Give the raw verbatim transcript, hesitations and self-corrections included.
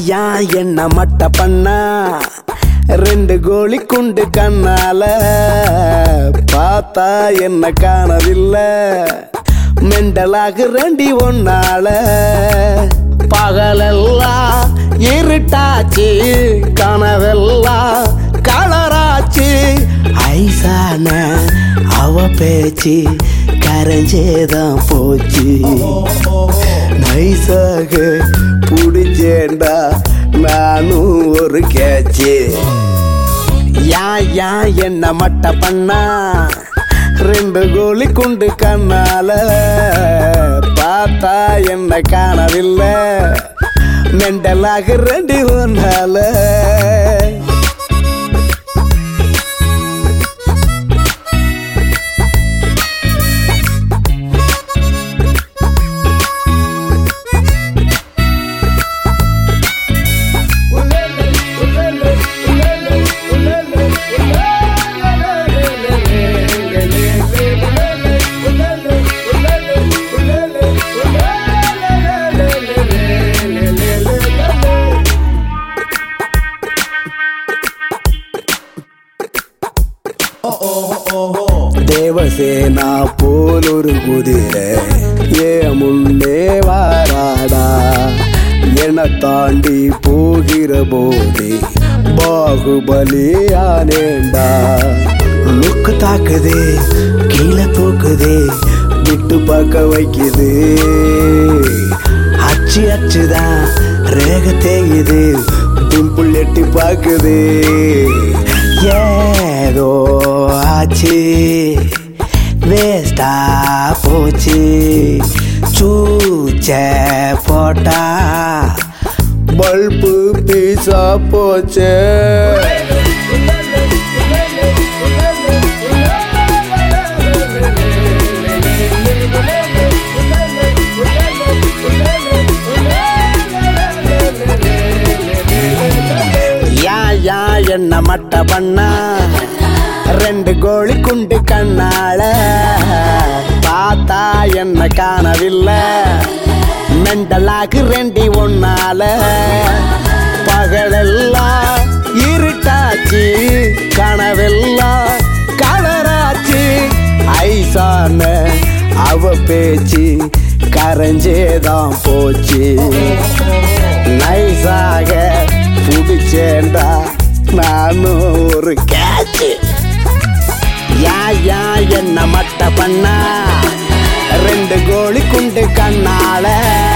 யா என்ன மட்ட பண்ணா ரெண்டு கோழி குண்டு கண்ணால பார்த்தா என்ன காணவில்லை மெண்டலாக ரெண்டி ஒன்னால பகலெல்லாம் இருட்டாச்சு கனவெல்லாம் கலராச்சு ஐசான அவ பேச்சு கரைஞ்சேதான் போச்சு நைசாக புடிச்சேண்டா நானும் ஒரு கேச்சு யா யா என்ன மட்ட பண்ணா ரெண்டு கோழி குண்டு கண்ணால பார்த்தா என்ன காணவில்லை மெண்டலாக ரெண்டு ஒன்னால தேவசேனா போல் ஒரு குதிரை ஏ முன்னே வாராடா என தாண்டி போகிற போதே பாகுபலியானேண்டா லுக்கு தாக்குதே கீழே தூக்குதே விட்டு பார்க்க வைக்குது அச்சு அச்சுதான் ரேக தேயுது பிம்பிள் எட்டி பார்க்குது ஏதோ ஆச்சு வேஸ்டா போச்சு சூச்ச போட்டா பல்பு பீசா போச்சு யா யா என்ன மட்ட பண்ணா ரெண்டு கோழி குண்டு கண்ணால பார்த்தா என்ன காணவில்லை மெண்டலாக்கு ரெண்டி ஒன்னால பகலெல்லாம் இருட்டாச்சு கனவெல்லாம் கலராச்சு ஐசான அவ பேச்சு கரைஞ்சேதான் போச்சு நைசாக புடிச்சேண்டா நானும் ஒரு கேட்சு யா யா என்ன மட்ட பண்ணா ரெண்டு கோழி குண்டு கண்ணால